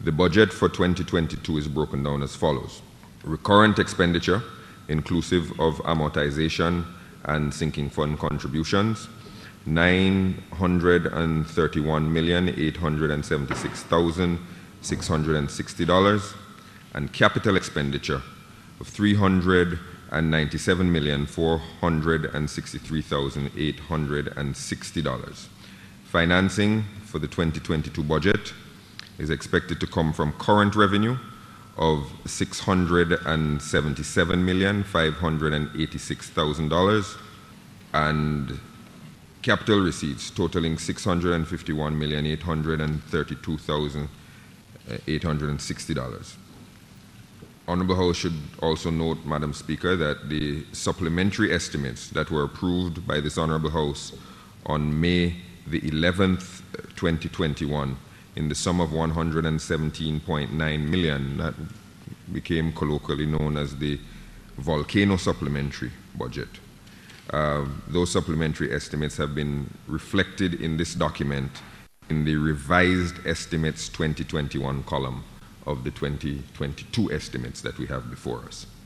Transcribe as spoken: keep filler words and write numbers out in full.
The budget for twenty twenty-two is broken down as follows. Recurrent expenditure, inclusive of amortization and sinking fund contributions, nine hundred thirty-one million eight hundred seventy-six thousand six hundred sixty dollars, and capital expenditure of three hundred ninety-seven million four hundred sixty-three thousand eight hundred sixty dollars. Financing for the twenty twenty-two budget is expected to come from current revenue of six hundred seventy-seven million five hundred eighty-six thousand dollars and capital receipts totaling six hundred fifty-one million eight hundred thirty-two thousand eight hundred sixty dollars. Honorable House should also note, Madam Speaker, that the supplementary estimates that were approved by this Honorable House on May the eleventh, twenty twenty-one, in the sum of one hundred seventeen point nine million, that became colloquially known as the volcano supplementary budget. Uh, those supplementary estimates have been reflected in this document in the revised estimates twenty twenty-one column of the twenty twenty-two estimates that we have before us.